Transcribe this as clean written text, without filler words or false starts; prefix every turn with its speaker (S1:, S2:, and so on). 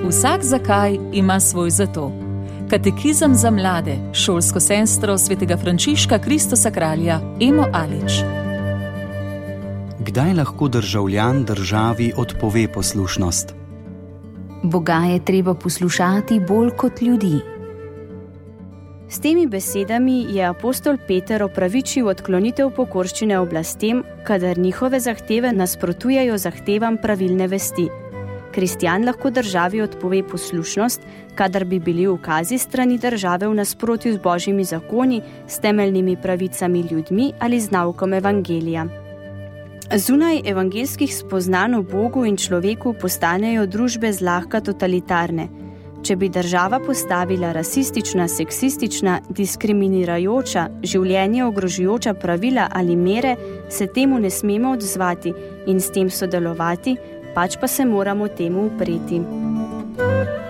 S1: Vsak zakaj ima svoj zato. Katekizem za mlade, šolsko sestro svetega Frančiška Kristosa kralja Emo Alič.
S2: Kdaj lahko državljan državi odpove poslušnost?
S3: Boga je treba poslušati bolj kot ljudi.
S4: S temi besedami je apostol Peter opravičil odklonitev pokorščine oblastem, kadar njihove zahteve nasprotujejo zahtevam pravilne vesti. Kristjan lahko državi odpove poslušnost, kadar bi bili ukazi strani države v nasprotju z božjimi zakoni, s temeljnimi pravicami ljudmi ali z naukom evangelija. Zunaj evangelskih spoznanj o Bogu in človeku postanejo družbe zlahka totalitarne. Če bi država postavila rasistična, seksistična, diskriminirajoča, življenje ogrožujoča pravila ali mere, se temu ne smemo odzvati in s tem sodelovati, pač pa se moramo temu upreti.